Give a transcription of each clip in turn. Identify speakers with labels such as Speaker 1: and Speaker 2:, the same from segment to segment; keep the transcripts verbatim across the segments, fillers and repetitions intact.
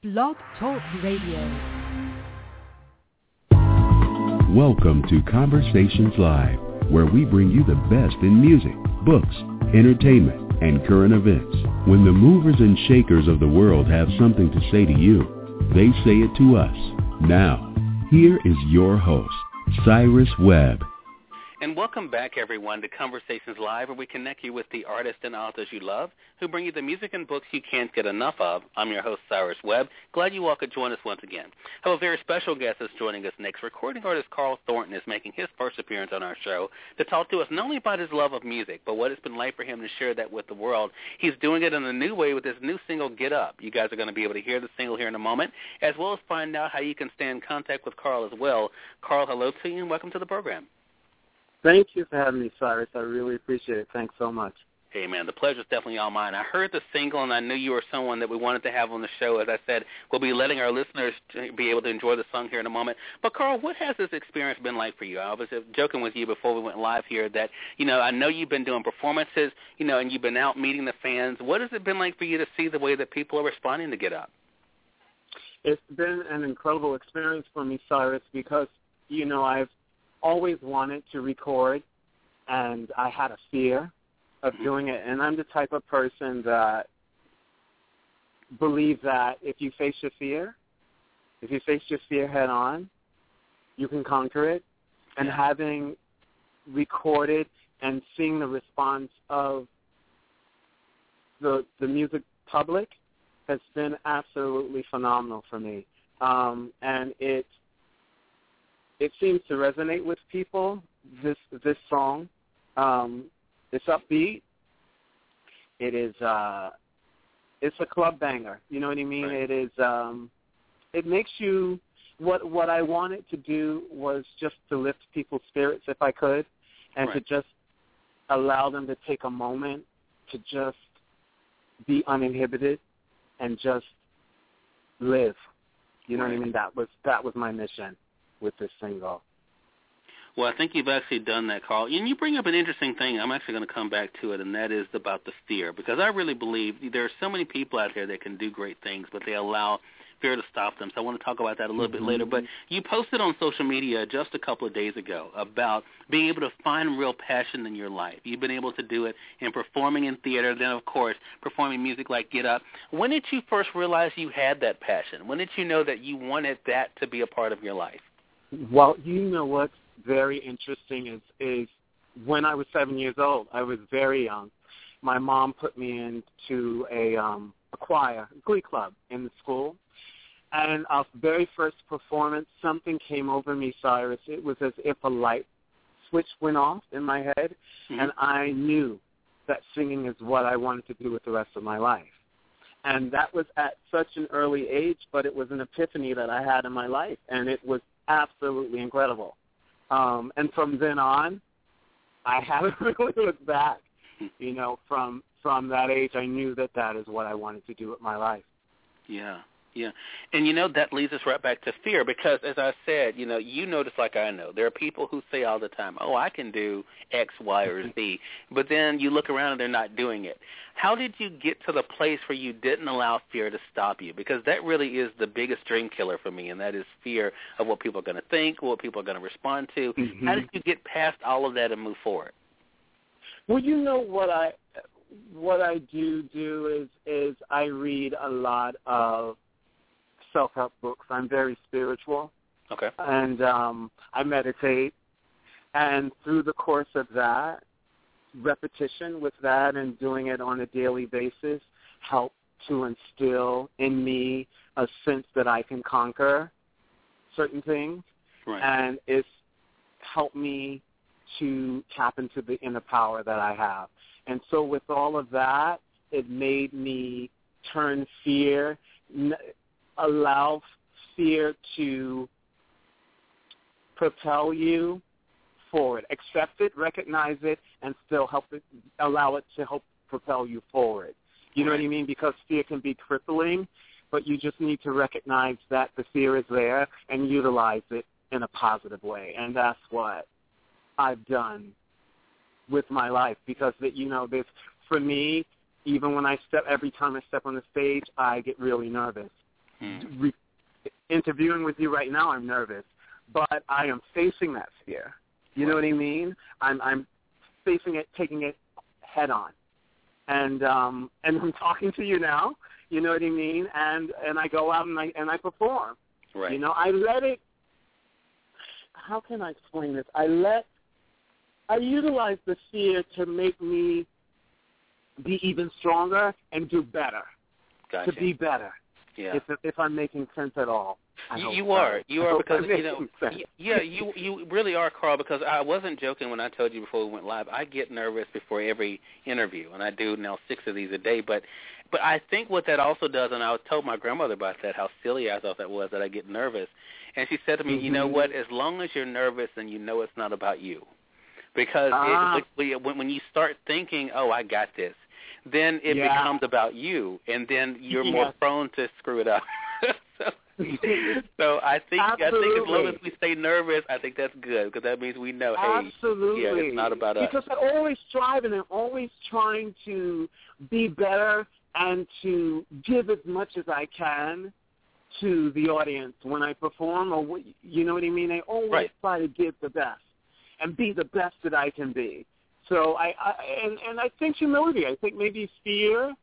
Speaker 1: Blog Talk Radio.
Speaker 2: Welcome to Conversations Live, where we bring you the best in music, books, entertainment, and current events. When the movers and shakers of the world have something to say to you, they say it to us. Now, here is your host, Cyrus Webb.
Speaker 3: And welcome back, everyone, to Conversations Live, where we connect you with the artists and authors you love, who bring you the music and books you can't get enough of. I'm your host, Cyrus Webb. Glad you all could join us once again. I have a very special guest that's joining us next. Recording artist Carl Thornton is making his first appearance on our show to talk to us not only about his love of music, but what it's been like for him to share that with the world. He's doing it in a new way with his new single, Get Up. You guys are going to be able to hear the single here in a moment, as well as find out how you can stay in contact with Carl as well. Carl, hello to you, and welcome to the program.
Speaker 4: Thank you for having me, Cyrus. I really appreciate it. Thanks so much.
Speaker 3: Hey, man, the pleasure's definitely all mine. I heard the single, and I knew you were someone that we wanted to have on the show. As I said, we'll be letting our listeners be able to enjoy the song here in a moment. But, Carl, what has this experience been like for you? I was joking with you before we went live here that, you know, I know you've been doing performances, you know, and you've been out meeting the fans. What has it been like for you to see the way that people are responding to Get Up?
Speaker 4: It's been an incredible experience for me, Cyrus, because, you know, I've always wanted to record, and I had a fear of doing it. And I'm the type of person that believes that if you face your fear, if you face your fear head on, you can conquer it. And
Speaker 3: yeah.
Speaker 4: having recorded and seeing the response of the the music public has been absolutely phenomenal for me. Um, and it It seems to resonate with people, this this song. Um, it's upbeat. It is uh, it's a club banger. You know what I mean?
Speaker 3: Right.
Speaker 4: It is um, it makes you what what I wanted to do was just to lift people's spirits if I could, and
Speaker 3: right.
Speaker 4: to just allow them to take a moment to just be uninhibited and just live. You know
Speaker 3: right.
Speaker 4: what I mean? That was that was my mission with this single.
Speaker 3: Well, I think you've actually done that, Carl. And you bring up an interesting thing. I'm actually going to come back to it, and that is about the fear, because I really believe there are so many people out there that can do great things, but they allow fear to stop them. So I want to talk about that a little
Speaker 4: mm-hmm.
Speaker 3: bit later. But you posted on social media just a couple of days ago about being able to find real passion in your life. You've been able to do it in performing in theater, then, of course, performing music like Get Up. When did you first realize you had that passion? When did you know that you wanted that to be a part of your life?
Speaker 4: Well, you know what's very interesting is, is when I was seven years old, I was very young. My mom put me into a, um, a choir, a glee club in the school. And our very first performance, something came over me, Cyrus. It was as if a light switch went off in my head, mm-hmm. and I knew that singing is what I wanted to do with the rest of my life. And that was at such an early age, but it was an epiphany that I had in my life, and it was absolutely incredible. Um, and from then on, I haven't really looked back. You know, from from that age, I knew that that is what I wanted to do with my life.
Speaker 3: Yeah, yeah. And, you know, that leads us right back to fear because, as I said, you know, you notice like I know. There are people who say all the time, oh, I can do X, Y, or Z. But then you look around and they're not doing it. How did you get to the place where you didn't allow fear to stop you? Because that really is the biggest dream killer for me, and that is fear of what people are going to think, what people are going to respond to. Mm-hmm. How did you get past all of that and move forward?
Speaker 4: Well, you know what I what I do do is is I read a lot of self-help books. I'm very spiritual.
Speaker 3: Okay.
Speaker 4: And um, I meditate. And through the course of that, repetition with that and doing it on a daily basis help to instill in me a sense that I can conquer certain things.
Speaker 3: Right.
Speaker 4: And it's helped me to tap into the inner power that I have. And so with all of that, it made me turn fear, n- allow fear to propel you forward. Accept it, recognize it, and still help it, allow it to help propel you forward. You know what I mean? Because fear can be crippling, but you just need to recognize that the fear is there and utilize it in a positive way. And that's what I've done with my life because, that you know, this for me, even when I step, every time I step on the stage, I get really nervous.
Speaker 3: Mm.
Speaker 4: Re- interviewing with you right now, I'm nervous, but I am facing that fear. You know what I mean? I'm I'm facing it, taking it head on, and um, and I'm talking to you now. You know what I mean? And and I go out and I and I perform.
Speaker 3: Right.
Speaker 4: You know, I let it. How can I explain this? I let. I utilize the fear to make me be even stronger and do better.
Speaker 3: Gotcha.
Speaker 4: To be better.
Speaker 3: Yeah.
Speaker 4: If if I'm making sense at all. I
Speaker 3: You,
Speaker 4: hope
Speaker 3: you
Speaker 4: so.
Speaker 3: are. You
Speaker 4: I
Speaker 3: are
Speaker 4: hope
Speaker 3: because
Speaker 4: I'm
Speaker 3: you know.
Speaker 4: making sense.
Speaker 3: y- Yeah, you you really are, Carl. Because I wasn't joking when I told you before we went live. I get nervous before every interview, and I do now six of these a day. But but I think what that also does, and I told my grandmother about that, how silly I thought that was, that I get nervous, and she said to me,
Speaker 4: mm-hmm.
Speaker 3: you know what? As long as you're nervous, then you know it's not about you, because
Speaker 4: ah.
Speaker 3: it, when when you start thinking, oh, I got this, then it
Speaker 4: yeah.
Speaker 3: becomes about you, and then you're
Speaker 4: yes.
Speaker 3: more prone to screw it up. so, so I think
Speaker 4: Absolutely.
Speaker 3: I think as long as we stay nervous, I think that's good, because that means we know, hey,
Speaker 4: Absolutely.
Speaker 3: yeah, it's not about us.
Speaker 4: Because I'm always striving and always trying to be better and to give as much as I can to the audience when I perform, or you know what I mean? I always
Speaker 3: right.
Speaker 4: try to give the best and be the best that I can be. So I, I and, and I think humility, I think maybe fear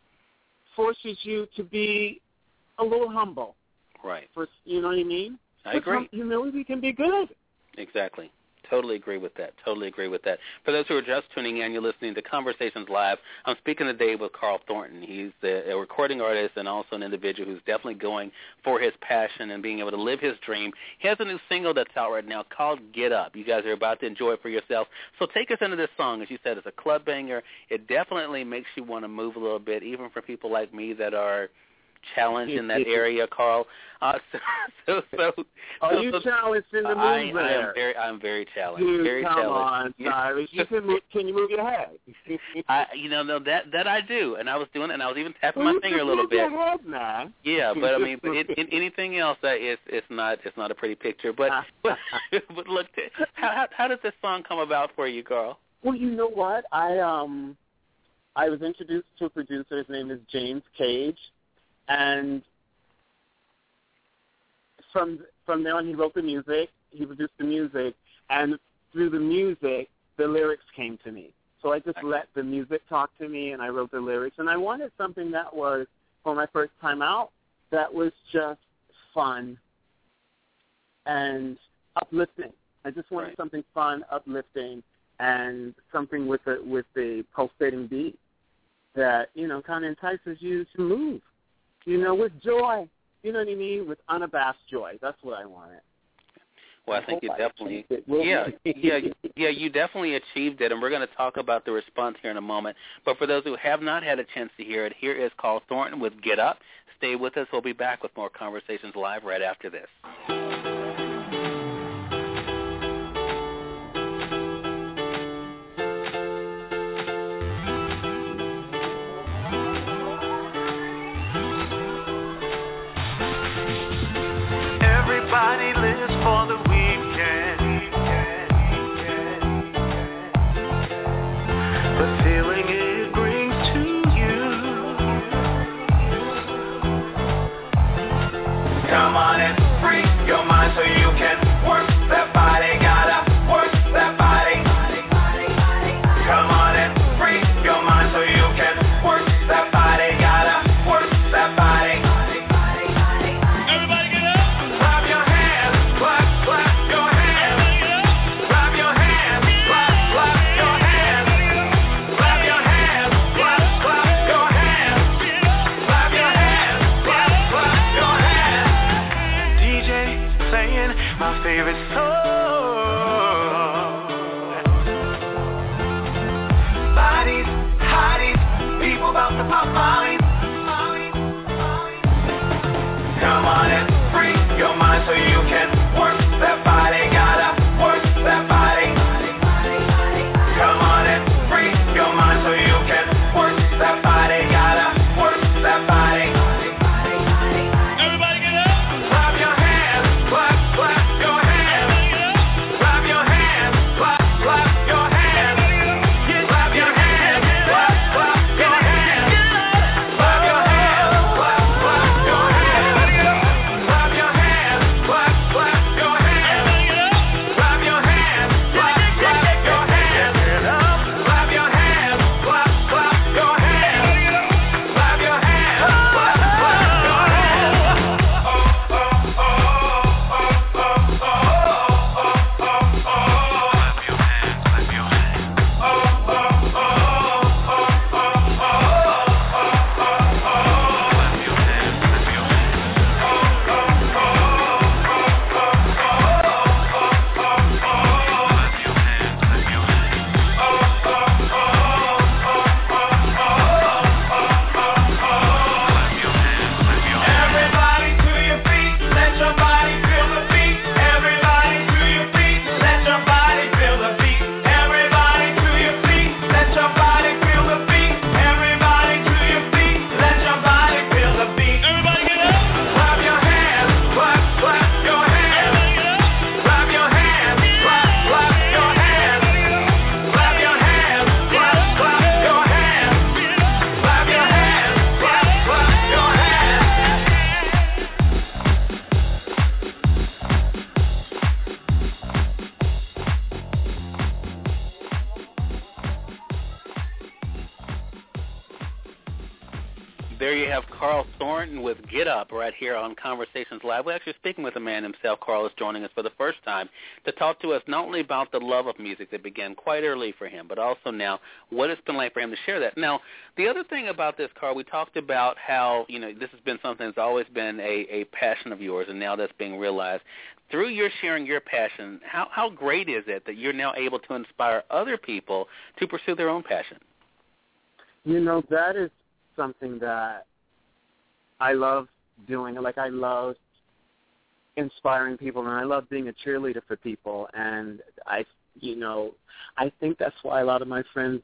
Speaker 4: forces you to be a little humble.
Speaker 3: Right.
Speaker 4: For, you know what I mean?
Speaker 3: I
Speaker 4: but
Speaker 3: agree.
Speaker 4: hum- humility can be good.
Speaker 3: Exactly. Totally agree with that. Totally agree with that. For those who are just tuning in, you're listening to Conversations Live. I'm speaking today with Carl Thornton. He's a, a recording artist and also an individual who's definitely going for his passion and being able to live his dream. He has a new single that's out right now called Get Up. You guys are about to enjoy it for yourself. So take us into this song. As you said, it's a club banger. It definitely makes you want to move a little bit, even for people like me that are challenged in that area, Carl. Uh, so, so, so,
Speaker 4: Are
Speaker 3: so,
Speaker 4: you
Speaker 3: so,
Speaker 4: challenged in the
Speaker 3: uh,
Speaker 4: move
Speaker 3: I,
Speaker 4: there?
Speaker 3: I am very, I'm very challenged.
Speaker 4: Dude,
Speaker 3: very
Speaker 4: come
Speaker 3: challenged.
Speaker 4: on, Cyrus. You can move. Can you move your head?
Speaker 3: I, you know, no, that that I do, and I was doing it, and I was even tapping
Speaker 4: well,
Speaker 3: my finger a little
Speaker 4: move
Speaker 3: bit.
Speaker 4: Your head, man.
Speaker 3: Yeah, but I mean, but it, it, anything else, uh, it's it's not it's not a pretty picture. But but, but look, how, how how does this song come about for you, Carl?
Speaker 4: Well, you know what? I um, I was introduced to a producer. His name is James Cage, and From from there on, he wrote the music, he produced the music, and through the music, the lyrics came to me. So I just let the music talk to me, and I wrote the lyrics. And I wanted something that was, for my first time out, that was just fun and uplifting. I just wanted
Speaker 3: right.
Speaker 4: something fun, uplifting, and something with a, with a pulsating beat that, you know, kind of entices you to move, you know, with joy. You know what I mean? With unabashed joy. That's what I wanted.
Speaker 3: Well, I, I think you definitely, yeah, yeah, yeah, you definitely achieved it, and we're going to talk about the response here in a moment. But for those who have not had a chance to hear it, here is Carl Thornton with Get Up. Stay with us. We'll be back with more Conversations Live right after this.
Speaker 1: Everybody lives for the weekend, the feeling it brings to you. Come on and free your mind so you can work that body, gotta work that body. Come on and free your mind so you can work that body, gotta work that body.
Speaker 3: have Carl Thornton with Get Up right here on Conversations Live. We're actually speaking with the man himself. Carl is joining us for the first time to talk to us not only about the love of music that began quite early for him, but also now what it's been like for him to share that. Now, the other thing about this, Carl, we talked about how, you know, this has been something that's always been a, a passion of yours, and now that's being realized. Through your sharing your passion, how, how great is it that you're now able to inspire other people to pursue their own passion?
Speaker 4: You know, that is something that I love doing. Like, I love inspiring people, and I love being a cheerleader for people. And I, you know, I think that's why a lot of my friends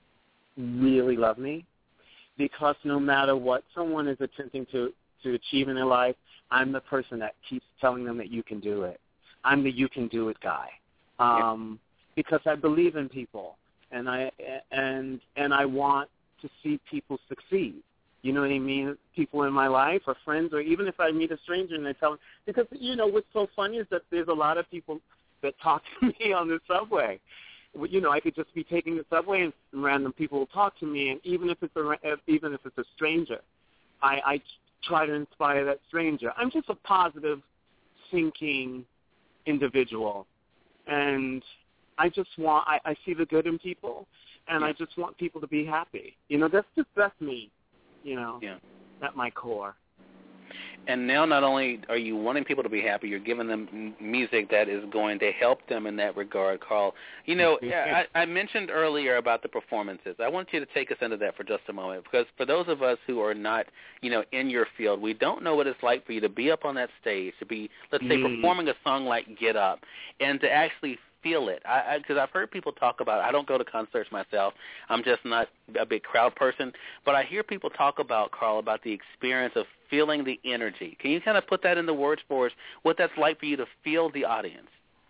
Speaker 4: really love me, because no matter what someone is attempting to, to achieve in their life, I'm the person that keeps telling them that you can do it. I'm the you can do it guy, um, because I believe in people, and I and and I want to see people succeed. You know what I mean? People in my life or friends, or even if I meet a stranger and they tell me, because, you know, what's so funny is that there's a lot of people that talk to me on the subway. You know, I could just be taking the subway and random people will talk to me, and even if it's a, even if it's a stranger, I, I try to inspire that stranger. I'm just a positive thinking individual, and I just want, I, I see the good in people, and yeah. I just want people to be happy. You know, that's just, that's me, you know, yeah. at my core.
Speaker 3: And now not only are you wanting people to be happy, you're giving them music that is going to help them in that regard, Carl. You know, I, I mentioned earlier about the performances. I want you to take us into that for just a moment, because for those of us who are not, you know, in your field, we don't know what it's like for you to be up on that stage, to be, let's say, mm. performing a song like Get Up, and to actually feel it. I because I've heard people talk about it. I don't go to concerts myself. I'm just not a big crowd person. But I hear people talk about, Carl, about the experience of feeling the energy. Can you kind of put that into words for us, what that's like for you to feel the audience?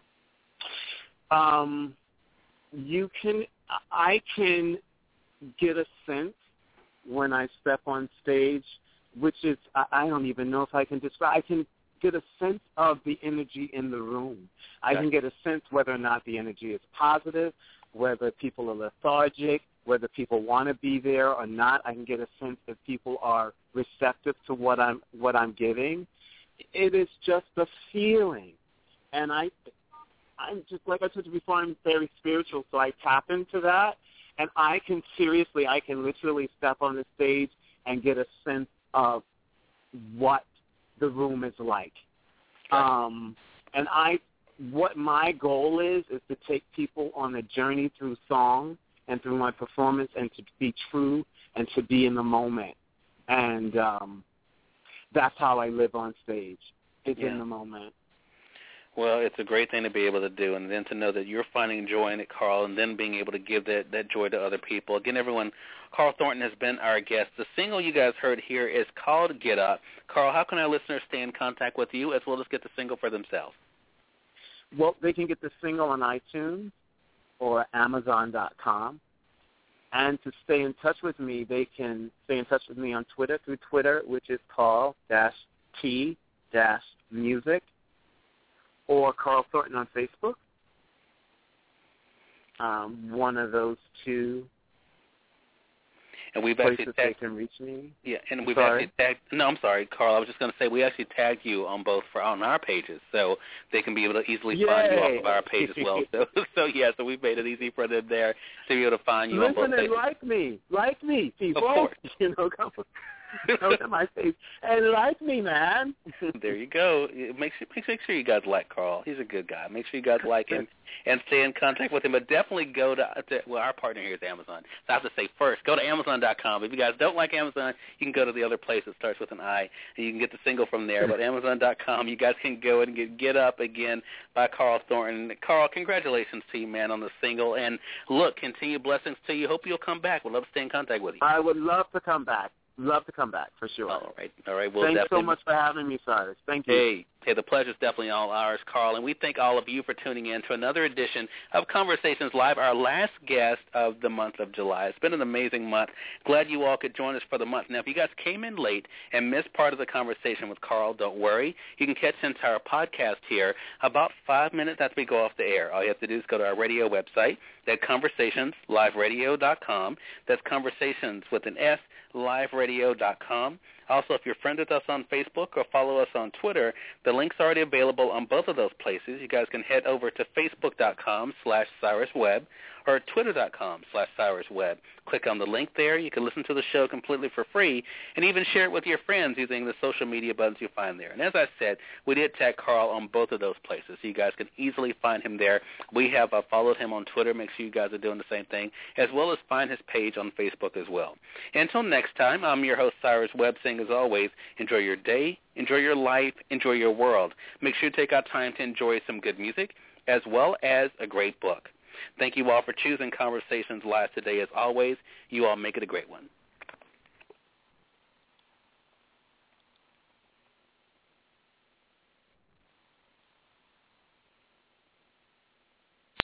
Speaker 4: Um, you can, I can get a sense when I step on stage, which is, I, I don't even know if I can describe, I can get a sense of the energy in the room. I can get a sense whether or not the energy is positive, whether people are lethargic, whether people want to be there or not. I can get a sense if people are receptive to what I'm what I'm giving. It is just a feeling, and I, I'm just like I told you before. I'm very spiritual, so I tap into that, and I can seriously, I can literally step on the stage and get a sense of what the room is like.
Speaker 3: Okay.
Speaker 4: Um, and I, what my goal is, is to take people on a journey through song and through my performance, and to be true and to be in the moment. And um, that's how I live on stage. It's yeah. in the moment.
Speaker 3: Well, it's a great thing to be able to do, and then to know that you're finding joy in it, Carl, and then being able to give that, that joy to other people. Again, everyone, Carl Thornton has been our guest. The single you guys heard here is called Get Up. Carl, how can our listeners stay in contact with you as well as get the single for themselves?
Speaker 4: Well, they can get the single on iTunes or Amazon dot com. And to stay in touch with me, they can stay in touch with me on Twitter through Twitter, which is Carl-T-Music, or Carl Thornton on Facebook. Um, one of those two
Speaker 3: and we've
Speaker 4: places
Speaker 3: actually tagged,
Speaker 4: they can reach me.
Speaker 3: Yeah, and we've
Speaker 4: sorry.
Speaker 3: actually tagged. No, I'm sorry, Carl. I was just going to say we actually tagged you on both for on our pages, so they can be able to easily
Speaker 4: Yay.
Speaker 3: find you off of our page as well. So, so yeah, so we've made it easy for them there to be able to find you
Speaker 4: Listen
Speaker 3: on both pages.
Speaker 4: and like me, like me, people.
Speaker 3: Of course.
Speaker 4: You know, come go to my page and like me, man.
Speaker 3: There you go. Make sure, make sure you guys like Carl. He's a good guy. Make sure you guys like him and stay in contact with him. But definitely go to, to well, our partner here is Amazon. So I have to say first, go to Amazon dot com. If you guys don't like Amazon, you can go to the other place that starts with an I, and you can get the single from there. But Amazon dot com, you guys can go and get Get Up again by Carl Thornton. Carl, congratulations to you, man, on the single. And look, continued blessings to you. Hope you'll come back. We'd love to stay in contact with you.
Speaker 4: I would love to come back. Love to come back, for sure.
Speaker 3: All right. All right. Well,
Speaker 4: Thanks
Speaker 3: definitely.
Speaker 4: so much for having me, Cyrus. Thank you.
Speaker 3: Hey, hey, the pleasure's definitely all ours, Carl. And we thank all of you for tuning in to another edition of Conversations Live, our last guest of the month of July. It's been an amazing month. Glad you all could join us for the month. Now, if you guys came in late and missed part of the conversation with Carl, don't worry. You can catch the entire podcast here about five minutes after we go off the air. All you have to do is go to our radio website. That's conversations live radio dot com. That's Conversations with an S, live radio dot com. Also, if you're friends with us on Facebook or follow us on Twitter, the link's already available on both of those places. You guys can head over to facebook.com slash cyruswebb or twitter.com slash cyruswebb. Click on the link there. You can listen to the show completely for free and even share it with your friends using the social media buttons you find there. And as I said, we did tag Carl on both of those places, so you guys can easily find him there. We have uh, followed him on Twitter. Make sure you guys are doing the same thing, as well as find his page on Facebook as well. Until next time, I'm your host, Cyrus Webb, saying as always, enjoy your day, enjoy your life, enjoy your world. Make sure you take out time to enjoy some good music as well as a great book. Thank you all for choosing Conversations Live today. As always, you all make it a great one.